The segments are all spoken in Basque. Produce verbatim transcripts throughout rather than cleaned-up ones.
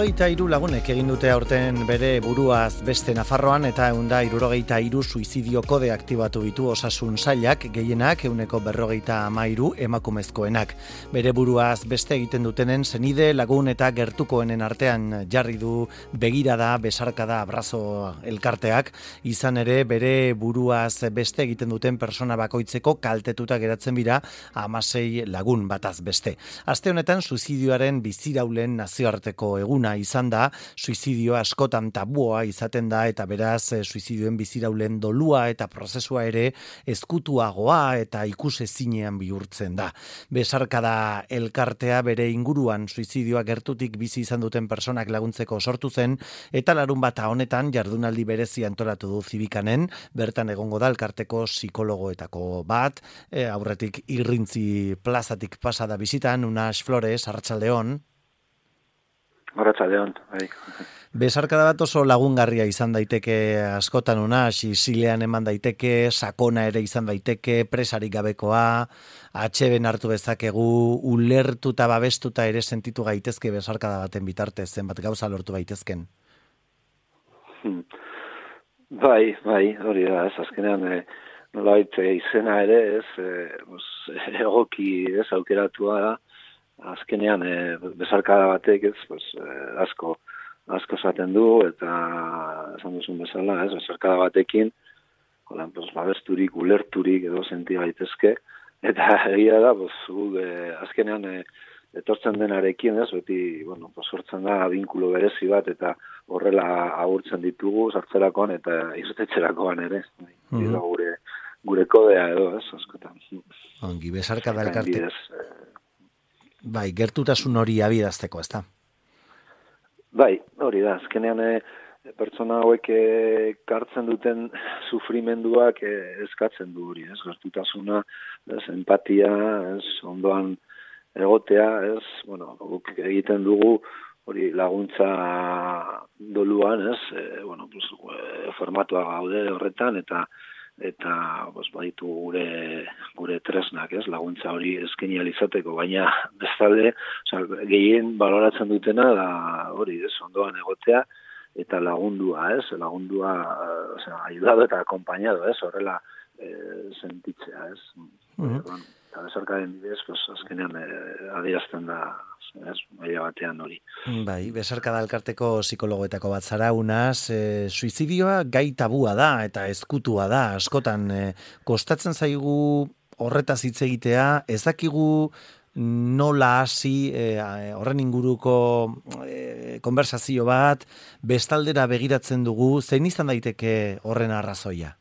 Hirurogeita hiru lagunek egin dute aurten bere buruaz beste Nafarroan eta ehunda hirurogeita hiru suizidio kode aktibatu ditu osasun sailak, gehienak ehuneko berrogeita hamairu emakumezkoenak. Bere buruaz beste egiten dutenen senide, lagun eta gertukoenen artean jarri du begirada, besarkada, abrazo elkarteak, izan ere bere buruaz beste egiten duten persona bakoitzeko kaltetuta geratzen bira hamasei lagun bataz beste. Aste honetan suizidioaren biziraulen nazioarteko eguna izan da, suizidioa askotan tabua izaten da eta beraz suizidioen biziraulen dolua eta prozesua ere ezkutuagoa eta ikusezinean bihurtzen da. Besarkada elkartea bere inguruan suizidioa gertutik bizi izan duten personak laguntzeko sortu zen eta larun bata honetan jardunaldi berezia antolatu du Zibikanen, bertan egongo da elkarteko psikologoetako bat, e, aurretik Irrintzi plazatik pasada bizitan, Unax Flores, Arratsaldeon. Arratsaldeon, bai. Besarkada bat oso lagungarria izan daiteke askotan Unax, isilean eman daiteke, sakona ere izan daiteke, presarik gabekoa, atseden hartu bezakegu, ulertuta babestuta ere sentitu gaitezke besarkada baten bitartez, zenbat gauza lortu baitezken. Hmm. Bai, bai, hori da, ez azkenean eh, nolabait izena ere, ez, eh, egoki ez aukeratua da, azkenean eh, besarkada batek ez, pues, eh, asko asko esaten du eta esan duzun bezala, ez, besarkada batekin holan, pues, babesturik, ulerturik edo senti gaitezke eta egia da, pues, gu, eh, azkenean eh, etortzen denarekin, ez, beti, bueno, pues, sortzen da binkulo berezi bat eta horrela agurtzen ditugu sartzerakoan eta irtetzerakoan ere, mm -hmm. gure gure kodea edo, ez, askotan. Ongi, besarkada elkarte. Bai, gertutasun hori abirazteko, ezta? Bai, hori da, azkenean e, pertsona hauek ekartzen duten sufrimenduak e, eskatzen du hori, ez? Gertutasuna, ez, empatia, ez, ondoan egotea, ez, bueno, guk egiten dugu hori laguntza doluan, ez, e, bueno, pues, e, formatua gaude horretan, eta eta pues, baditu gure gure tresnak, ez, laguntza hori eskaini ahal izateko, baina bestalde, osea, gehien baloratzen dutena da hori, ez, ondoan egotea eta lagundua, ez, lagundua, osea, ayudado eta acompañado, ez, horrela eh, sentitzea, ez. Mm-hmm. Bueno, eta besarkaren bidez, pues, azkenean eh, adierazten da, ez, maila batean hori. Bai, besarkada elkarteko psikologoetako bat zara, Unax, e, suizidioa gai tabua da eta ezkutua da, askotan e, kostatzen zaigu horretaz hitz egitea, ez dakigu nola hasi e, horren inguruko e, konversazio bat, bestaldera begiratzen dugu, zein izan daiteke horren arrazoia?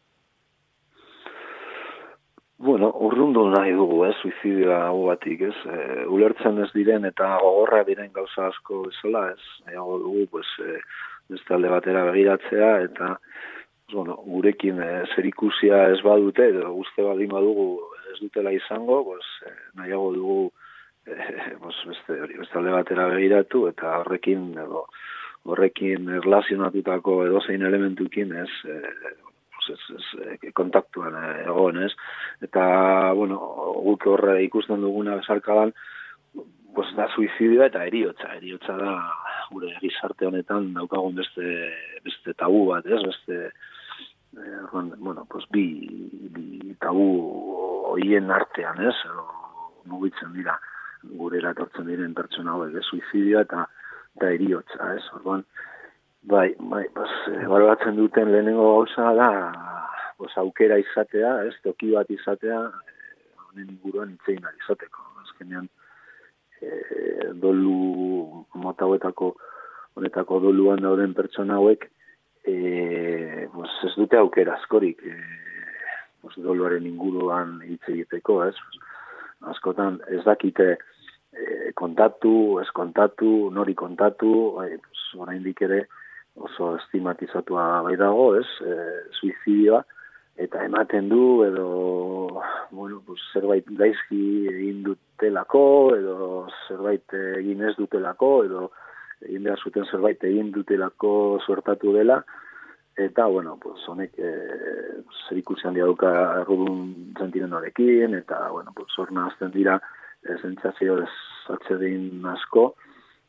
Bueno, urrundu nahi dugu, ez, suizidioa hau batik, ez, e, ulertzen ez diren eta gogorra diren gauza asko bezala, ez, nahiago dugu, pues, e, bestalde batera begiratzea, eta, bueno, gurekin e, zerikusia ez badute, edo uste baldin badugu ez dutela izango, pues, e, nahiago dugu, e, pues, beste, hori, bestalde batera begiratu, eta horrekin, edo, horrekin erlazionatutako edozein elementukin, ez, e, Ez, ez, kontaktuan egon, ez? Eta, bueno, guk horre ikusten duguna besarkadan, pues, da suizidioa eta eriotza. Eriotza da gure gizarte honetan daukagun beste, beste tabu bat, ez? Beste, eh, bueno, pues, bi, bi tabu hoien artean, ez? Mugitzen dira gure eratortzen diren pertsona hauek, ez? Suizidioa eta, eta eriotza, ez? Orduan, Bai, bai, pues, ebaluatzen duten lehenengo gauza da, pues, aukera izatea, ez, toki bat izatea, honen inguruan hitzein ari izateko. Azkenean, e, dolu mota hauetako, honetako doluan dauden pertsona hauek, e, pues, ez dute aukera askorik, e, pues, doluaren inguruan hitz egiteko, ez. Askotan ez dakite e, kontatu, ez kontatu, nori kontatu, e, pues, oraindik ere, oso estigmatizatua bai dago, ez, e, suizidioa, eta ematen du, edo, bueno, pues, zerbait gaizki egin dutelako, edo zerbait egin ez dutelako, edo egin behar zuten zerbait egin dutelako suertatu dela, eta, bueno, pues, honek e, zerikusi handia duka errudun sentimenduarekin, eta, bueno, pues, hor nahazten dira, e, sentsazio ez atsegin asko,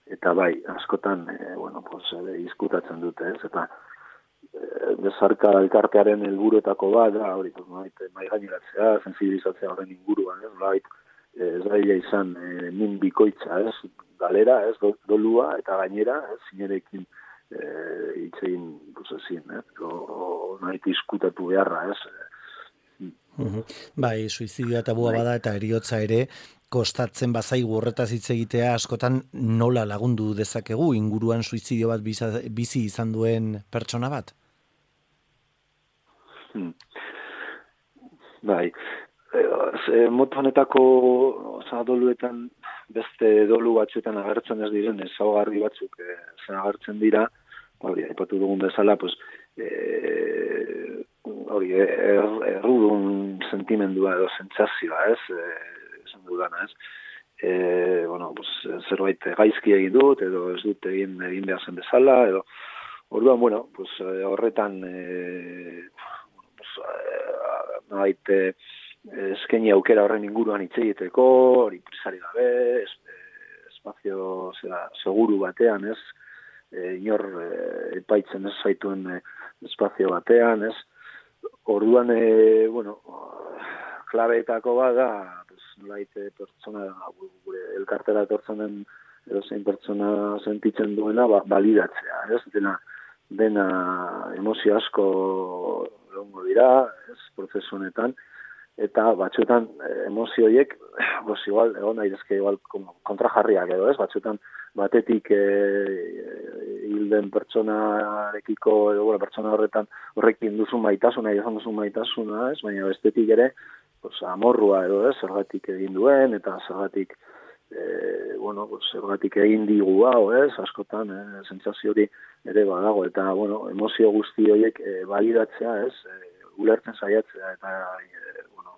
eta bai, askotan, e, bueno, pues, e, izkutatzen dute, ez, eta e, bezarka elkartearen helburuetako bat, da, hori, pues, nolait, mai gaineratzea, sensibilizatzea horren inguruan, ez, nolait, ez daia izan, e, min bikoitza, ez, galera, ez, dolua, eta gainera, ez, zinerekin, itxegin, pues, ezin, ez, o, nolait, izkutatu beharra, ez, Uhum. Bai, suizidioa tabua bai. Bada eta eriotza ere, kostatzen bazaigu horretaz hitz egitea askotan nola lagundu dezakegu inguruan suizidio bat biza, bizi izan duen pertsona bat? Hmm. Bai, e, moto honetako oza, doluetan beste dolu batzuetan agertzen ez diren ezaugarri batzuk e, zen agertzen dira, hori, aipatu dugun bezala, pues, e, hori, er, errudun sentimendua edo sentsazioa, ez, e, esan dudana, ez, e, bueno, pues, zerbait gaizki egin dut, edo ez dut egin, egin behar zen bezala, edo, orduan, bueno, pues, horretan, e, pues, nahait, eskaini aukera horren inguruan hitz egiteko, hori prisari gabe, es, espazio zera, seguru batean, ez, e, inor e, epaitzen ez zaituen e, espazio batean, ez, orduan, e, bueno, klabeetako bat da, pues, nolaite pertsona, gure elkartera etortzen den edo zein pertsona sentitzen duena, ba, balidatzea, ez, dena, dena emozio asko egongo dira, ez, prozesu honetan, eta batzuetan emozio horiek, pues, igual, egon daitezke igual kontrajarriak edo, ez, batzuetan batetik e, hilden pertsonarekiko, edo, bueno, pertsona horretan horrekin duzun maitasuna, izan duzun maitasuna, ez, baina bestetik ere, pues, amorrua edo, ez, zergatik egin duen, eta zergatik, e, bueno, pues, zergatik egin digu hau, ez, askotan, e, sentsazio hori ere badago, eta, bueno, emozio guzti horiek e, balidatzea, ez, e, ulertzen saiatzea, eta, e, bueno,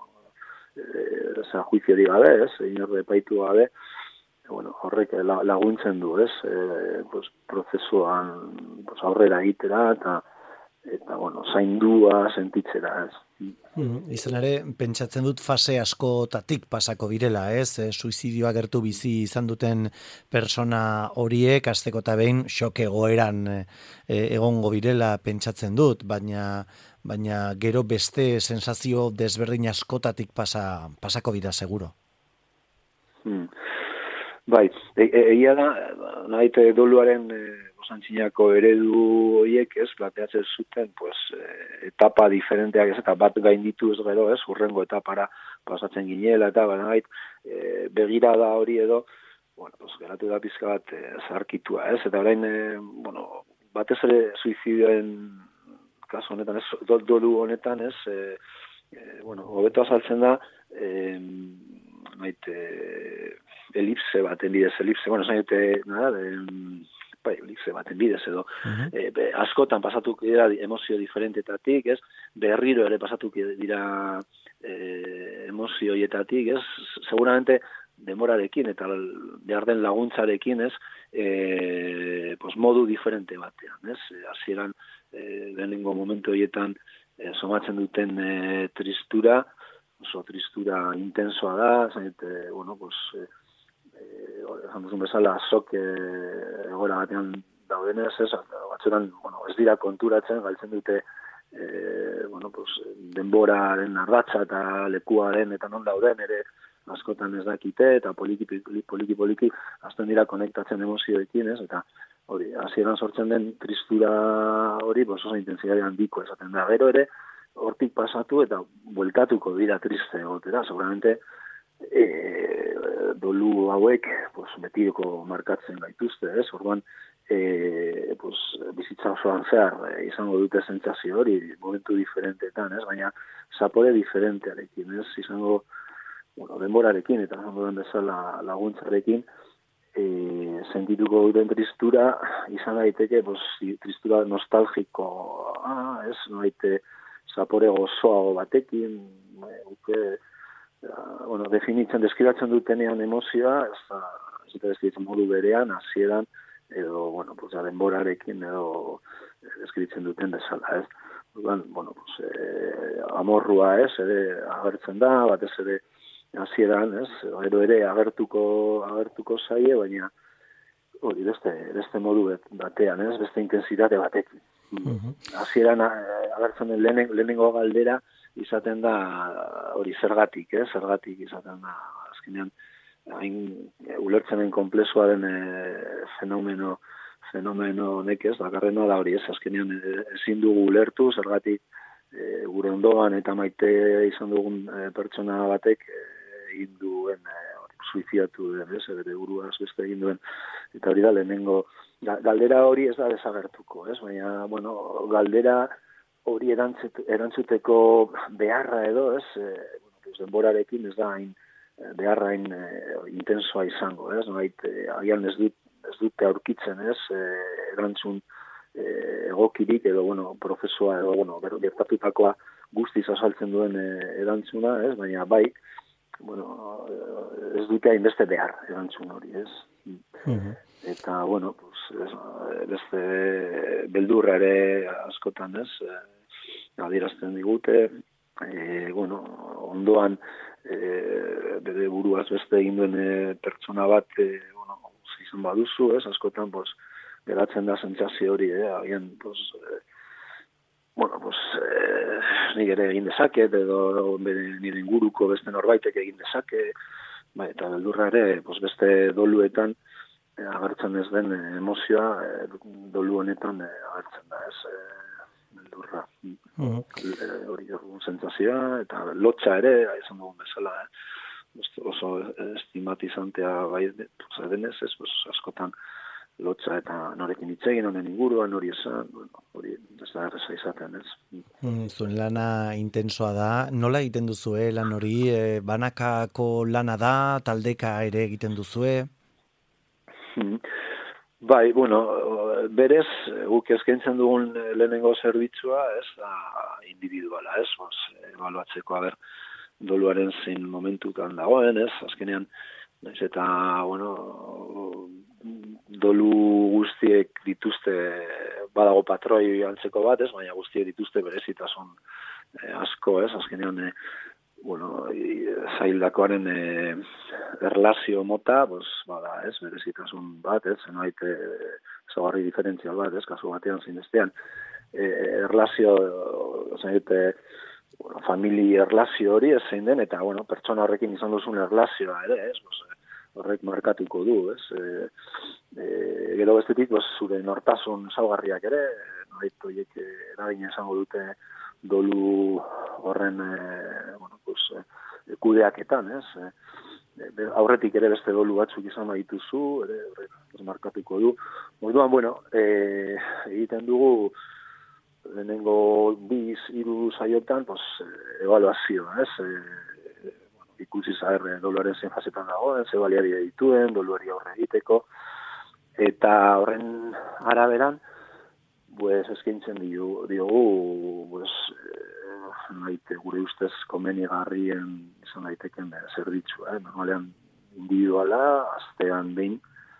e, juiziori gabe, ez, inor epaitu gabe, bueno, horrek laguntzen du, ez, e, pues, prozesuan pues, aurrera egitera, eta, eta bueno, zaindua sentitzera, ez. Mm, izan ere, pentsatzen dut fase askotatik pasako direla, ez? E, suizidioa gertu bizi izan duten persona horiek, azteko eta behin, xok egoeran e, egongo birela pentsatzen dut, baina, baina gero beste sensazio desberdin askotatik pasa, pasako dira, seguro. Hmm. Bai, egia da, nahite doluaren e, osantzinako eredu horiek, ez, plateatzen zuten, pues, etapa diferenteak ez, eta bat gainditu ez gero, ez, hurrengo etapara pasatzen ginela, eta nahit, e, begirada hori edo, bueno, pues, geratu da pizka bat e, zarkitua, ez, eta orain, e, bueno, batez ere suizidioen kasu honetan, ez, dolu honetan, ez, e, e, bueno, hobeto azaltzen da, e, nahit, e, elipse baten bidez, elipse, bueno, zain dute, nada, de, bai, elipse baten bidez edo, uh-huh. e, be, askotan pasatuk dira emozio diferentetatik, ez, berriro ere pasatuk dira e, emozioietatik, ez, seguramente demorarekin eta behar den laguntzarekin, ez, e, pues, modu diferente batean, ez, hasieran e, lehenengo momentu horietan e, somatzen duten e, tristura, oso tristura intensoa da, zain dute, bueno, pues, e, esan duzun bezala azok e, egora batean daudenez, ez, batzuetan, bueno, ez dira konturatzen, galtzen dute e, bueno, pues, denboraren ardatza eta lekuaren eta non dauden ere askotan ez dakite, eta poliki-poliki azten dira konektatzen emozioekin, ez, eta hori, hasieran sortzen den tristura hori, pues, oso intensidade handiko esaten da, gero ere, hortik pasatu eta bueltatuko dira triste egotera, seguramente, E, dolu hauek pues, betireko markatzen gaituzte, ez? Orduan, e, pues, bizitza osoan zehar e, izango dute sentsazio hori momentu diferentetan, ez? Baina zapore diferentearekin, ez? Izango, bueno, denborarekin eta izango den bezala laguntzarekin e, sentituko duten tristura izan daiteke, pues, tristura nostalgiko, ah, ez? Noite zapore gozoago batekin, uke, bueno, definitzen, deskribatzen dutenean emozioa, ez da, ez da deskribatzen modu berean, hasieran, edo, bueno, pues, denborarekin, edo deskribatzen duten bezala, ez. Orduan, bueno, pues, e, amorrua, ez, ere agertzen da, batez ere hasieran, ez, gero ere agertuko, agertuko zaie, baina, hori beste, beste modu batean, ez? Beste intensitate batekin. Hasieran uh-huh. agertzen den lehenen, lehenengo galdera izaten da hori zergatik, eh? Zergatik izaten da azkenean hain ulertzen den konplexua den e, fenomeno fenomeno honek ez, dakarrena da hori ez, azkenean ezin dugu ulertu, zergatik e, gure ondoan eta maite izan dugun e, pertsona batek egin e, duen e, suizidatu den, ez, bere buruaz beste egin duen, eta hori da lehenengo, galdera hori ez da desagertuko, ez, baina, bueno, galdera hori erantzuteko beharra edo, ez, e, bueno, pues denborarekin ez da hain beharra hain e, intensoa izango, ez, no, hait, e, agian ez dut ez dute aurkitzen, ez, e, erantzun e, egokirik edo, bueno, prozesua edo, bueno, gertatutakoa guztiz azaltzen duen e, erantzuna, ez, baina bai, bueno, ez dute hainbeste behar erantzun hori, ez. Uh-huh. Eta, bueno, pues, ez, beste beldurra ere askotan, ez, e, adierazten digute, e, bueno, ondoan e, bere buruaz beste egin duen e, pertsona bat, e, bueno, izan baduzu, ez, askotan, pues, geratzen da sentsazio hori, eh, agian, pues, eh, bueno, pues, eh, nik ere egin dezaket, edo nire inguruko beste norbaitek egin dezake, bai, eta beldurra ere, pues, beste doluetan eh, agertzen ez den eh, emozioa, eh, dolu honetan eh, agertzen da, ez, eh, beldurra. Uh-huh. Hori dugun sentsazioa, eta lotxa ere, izan dugun bezala, eh, oso estimatizantea bai denez, ez, pues, askotan lotza eta norekin hitz egin honen inguruan, hori esan, bueno, hori ez da erreza izaten, ez. Mm, zuen lana intensoa da, nola egiten duzue lan hori, e, banakako lana da, taldeka ere egiten duzue? Hmm. Bai, bueno, berez, guk eskaintzen dugun lehenengo zerbitzua, ez, da individuala, ez, bos, ebaluatzeko, a ber, doluaren zein momentutan dagoen, ez, azkenean, naiz eta, bueno, dolu guztiek dituzte, badago patroi antzeko bat, ez, baina guztiek dituzte berezitasun eh, asko, ez, azkenean, eh, bueno, zaildakoaren eh, erlazio mota, pues, bada, ez, berezitasun bat, ez, zenbait eh, zagarri diferentzial bat, ez, kasu batean zinestean, eh, erlazio, zenbait, eh, bueno, familia erlazio hori ez zein den, eta, bueno, pertsona horrekin izan duzun erlazioa ere, ez, pues, horrek markatuko du, ez, e, e, gero bestetik, pues, zure nortasun saugarriak ere, norait horiek eragina izango dute dolu horren, e, bueno, pues, e, kudeaketan, ez, e, aurretik ere beste dolu batzuk izan badituzu, ere horrek markatuko du. Orduan, bueno, e, egiten dugu, lehenengo biz, hiru saiotan, pues, evaluazioa, ez, e, ikusi zaher doluaren zein fasetan dagoen, ze baliari dituen, doluari aurre egiteko, eta horren araberan, pues, eskaintzen diogu, diogu pues, eh, naite, gure ustez komenigarrien izan daiteken eh, zerbitzu, eh? Normalean individuala, astean behin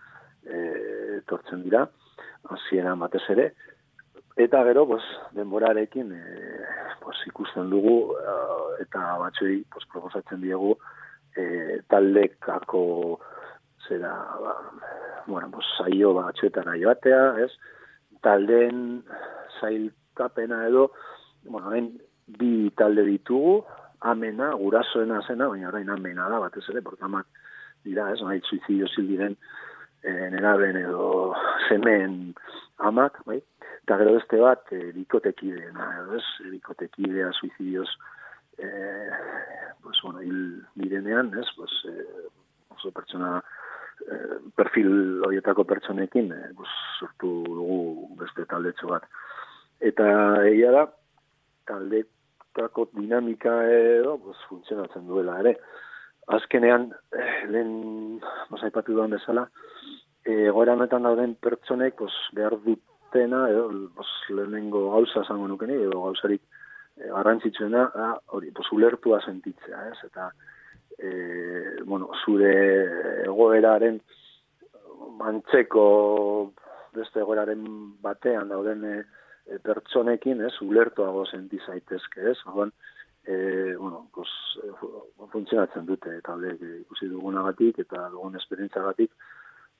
eh, etortzen dira, hasieran batez ere, eta gero, pues, denborarekin eh, pues, ikusten dugu uh, eta batzuei pues, proposatzen diegu eh, taldekako zera, ba, bueno, pues, saio batzuetara joatea, ez? Taldeen zailkapena edo, bueno, hain bi talde ditugu, amena, gurasoena zena, baina orain amena da, batez ere, portamak dira, ez? Nahi suizidio zil diren eh, neraben edo semeen amak, bai? Eta gero beste bat, e, bikotekideena, ez? Bikotekidea, suizidioz, e, pues, bueno, hil direnean, ez? Pues, e, oso pertsona, e, perfil horietako pertsonekin, e, pues, sortu dugu beste taldetxo bat. Eta egia da, taldetako dinamika edo, pues, funtzionatzen duela ere. Azkenean, eh, lehen, pues, aipatu duan bezala, egoera honetan dauden pertsonek, pues, behar dut dena, edo, pues, lehenengo gauza zango nukeni, edo gauzarik e, garrantzitsuena, da, hori, pues, ulertua sentitzea, ez? Eta, e, bueno, zure egoeraren mantzeko beste egoeraren batean dauden e, pertsonekin, ez? Ulertuago senti zaitezke, ez? Orduan, e, bueno, pues, funtzionatzen dute, taldeek ikusi dugunagatik eta dugun esperientzagatik,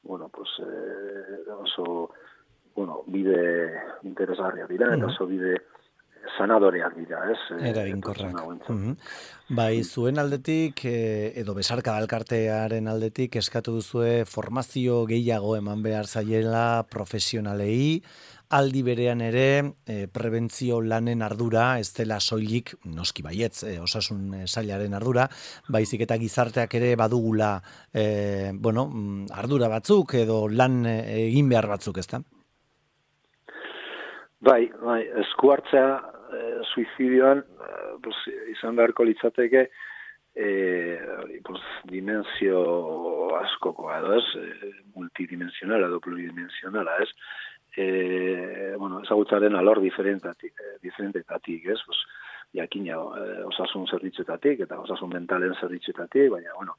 bueno, pues, eh, oso, bueno, bide interesgarriak dira, eta oso bide sanadoreak dira, ez? Eraginkorrak. Mm-hmm. Bai, zuen aldetik, eh, edo besarka alkartearen aldetik, eskatu duzue formazio gehiago eman behar zaiela profesionalei, aldi berean ere, eh, prebentzio lanen ardura, ez dela soilik, noski baietz, eh, osasun sailaren ardura, baizik eta gizarteak ere badugula, eh, bueno, ardura batzuk, edo lan egin behar batzuk, ezta? Bai, bai, esku hartzea, eh, suizidioan, eh, pues, izan beharko litzateke, eh, pues, dimensio askokoa, edo ez, eh, multidimensionala edo pluridimensionala, ez, eh, bueno, ezagutzaren alor diferentatik, eh, diferentetatik, ez, pues, jakina, eh, osasun zerbitzuetatik, eta osasun mentalen zerbitzuetatik, baina, bueno,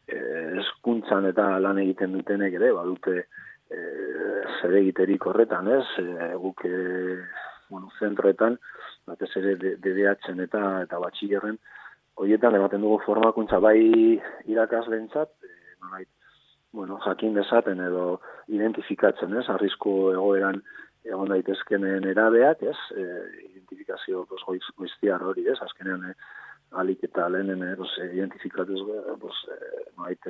eh, eskuntzan eta lan egiten dutenek ere, badute, E, zer egiterik horretan, ez? E, guk, e, bueno, zentroetan, batez ere D D H-en eta, eta batxillerren, horietan ematen dugu formakuntza bai irakasleentzat, e, nolait, bueno, jakin dezaten edo identifikatzen, ez? Arrisku egoeran egon daitezkenen erabeak, ez? E, identifikazio pues, goiz, goiztiar hori, ez? Azkenean, e, alik eta lehenen, e, pues, identifikatuz, pues, e, nolait,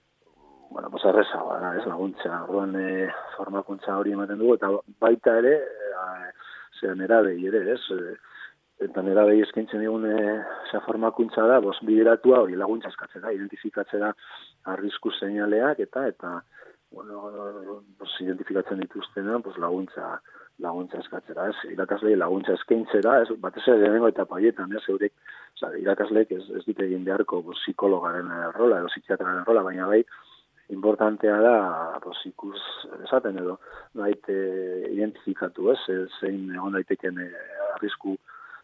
bueno, pues erreza, bada, ez, laguntza, orduan e, formakuntza hori ematen dugu, eta baita ere, e, zean erabei ere, ez, e, eta erabei eskaintzen digun e, zea formakuntza da, bos, bideratua hori laguntza eskatzera, identifikatzera arrisku seinaleak, eta, eta, bueno, bos, identifikatzen dituztena, bos, laguntza, laguntza eskatzera, ez, irakaslei laguntza eskaintzera, ez, batez ere denengo eta paietan, ez, eurek, oza, irakasleek ez, ez dute egin beharko, bos, psikologaren rola, edo psikiatraren rola, baina bai, importantea da, pues, ikus esaten edo, nahit e, identifikatu, ez, zein egon daiteken e, arrisku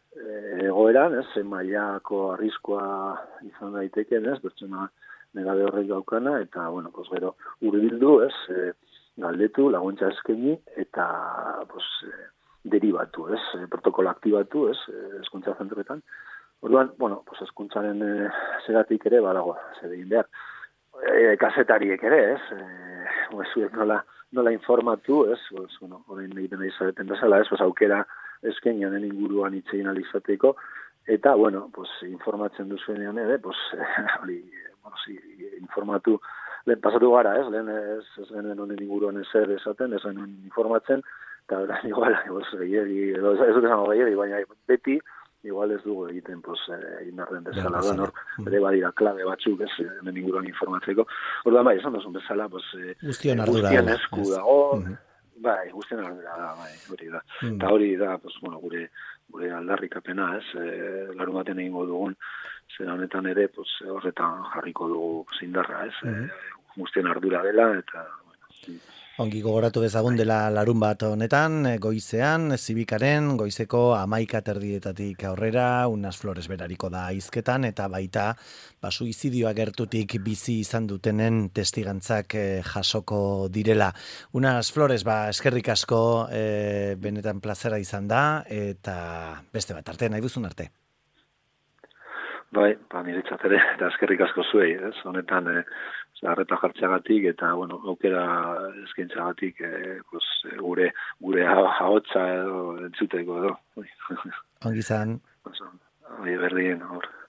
e, egoeran, ez, zein mailako arriskua izan daiteken, ez, bertsona negabe horrek gaukana, eta, bueno, pues, gero, hurbildu, ez, e, galdetu, laguntza eskaini, eta, pues, e, deribatu, ez, e, protokolo aktibatu, ez, eskuntza zentroetan. Orduan, bueno, pues, eskuntzaren e, zeratik ere, badago, zer egin behar. E, kasetariek ere, ez, e, zuek nola, nola informatu, ez, pues, bueno, horrein egiten nahi zareten bezala, ez, pues, aukera eskenianen inguruan itxegin alizateko, eta, bueno, pues, informatzen duzuenean ere, pues, hori, bueno, si, informatu, lehen pasatu gara, ez, lehen ez, ez lehen honen inguruan ezer esaten, ez lehen informatzen, eta orain igual, igual, gehiagi, edo, ez dut esango gehiagi, baina beti, igual ez dugu egiten, pues, egin arren bezala, da, nor, bere badira klabe batzuk, ez, hemen inguruan informatzeko. Orduan, bai, esan duzun bezala, pues, guztion ardura. Guztien esku dago, bai, guztien ardura da, bai, hori da. Eta hori da, pues, bueno, gure, gure aldarrikapena, ez, e, larun baten egingo dugun, zera honetan ere, pues, horretan jarriko dugu zindarra, ez, mm -hmm. guztien ardura dela, eta, bueno, Ongi gogoratu bezagun dela larun bat honetan, goizean, zibikaren, goizeko amaika terdietatik aurrera, unas flores berariko da hizketan, eta baita, ba, suizidioa gertutik bizi izan dutenen testigantzak eh, jasoko direla. Unas flores, ba, eskerrik asko eh, benetan plazera izan da, eta beste bat, arte, nahi duzun arte. Bai, ba, niretzat ere, eta eskerrik asko zuei, ez, honetan, eh, arreta jartzeagatik eta bueno, aukera eskaintzagatik eh, pues, gure gure ahotsa edo entzuteko edo. Ongi izan. Oso, berdin hor.